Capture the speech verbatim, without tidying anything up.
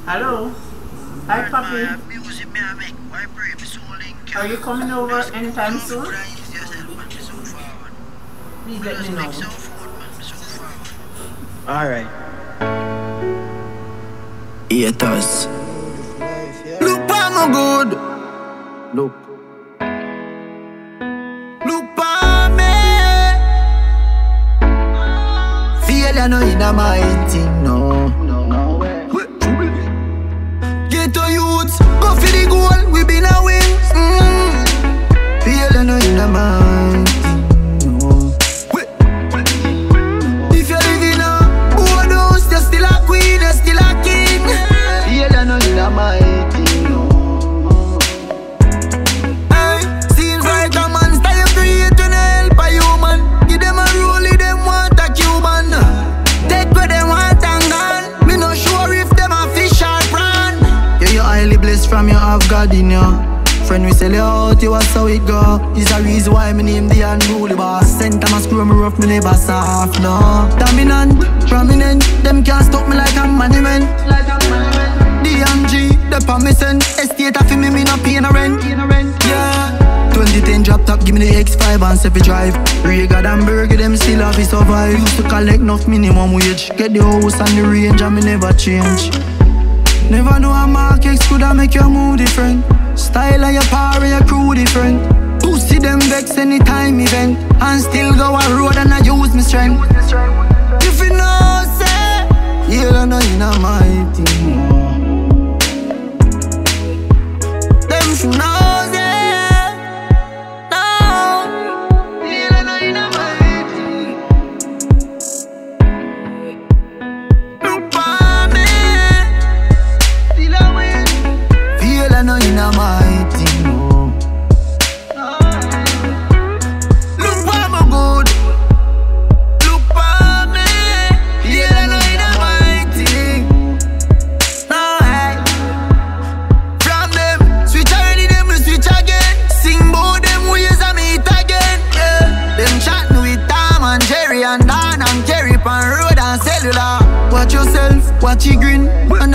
Hello. Hi, Papi. Are you coming over anytime soon? Please let me know. Alright. Haters. Look for my good. Look. Look for me. Failure no in my thing, no. Get to youths, go for the goal, we been a win. Mm. Failure no in my thing, no. If you're living a good house, you're still a queen, you're still a king. Failure no in my thing, no. Hey, seems like a monster you create when you help a human. Give them a role, them want a Cuban. Take what they want and gone. Me no sure if them a fish or prawn. Yeah, you're highly blessed from you have God in you. Friend, we sell you out, you was how it go. Is a reason why me name the unruly boss. Sent time I screw me rough, me never soft, no. Dominant, prominent, them can't stop me like a monument. D M G, the permission. Estate of me, me no pay no rent. Yeah. twenty ten drop top, give me the X five and Sefi drive. Rega and Burger, them still have to survive. Used to collect enough minimum wage. Get the house and the range and me never change. Never know a market could have make your move different. Style of your power and your crew different. Pussy them vex anytime event. And still go a road and I use my strength. If you know say, you don't know you know my thing. Them if you know say, no, you don't know you know my thing. Look for me, still a win. Feel I know you know my thing, no. Look for my good. Look for me. Feel I know you know my thing. No, hey. From them, switch already, them we switch again. Sing bout them ways I meet again. Yeah. Them chatting with Tom and Jerry and Dan and Kerry pan road and cellular. Watch yourself, watch you grin.